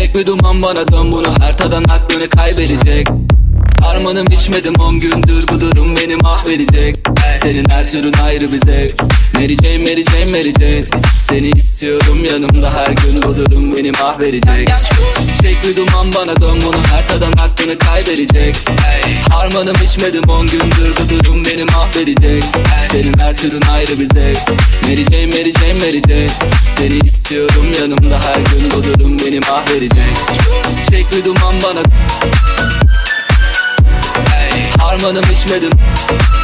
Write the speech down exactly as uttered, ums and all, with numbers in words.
Çek bir duman bana dön, bunu her tadan aklını kaybedecek. Harmanım içmedim on gündür, bu durum beni mahvedecek. Senin her türün ayrı bir zevk. Mary Jane, Mary Jane, Mary Jane. Seni istiyorum yanımda her gün, bu durum beni mahvedecek. Çek bir duman bana dön, bunu her tadan aklını kaybedecek. Harmanım içmedim on gündür, bu durum beni mahvedecek. Senin her türün ayrı bir zevk. Mary Jane, Mary Jane, Mary Jane. Seni istiyorum yanımda her gün, bu durum beni mahvedecek. Çek bir duman bana, harmanım içmedim.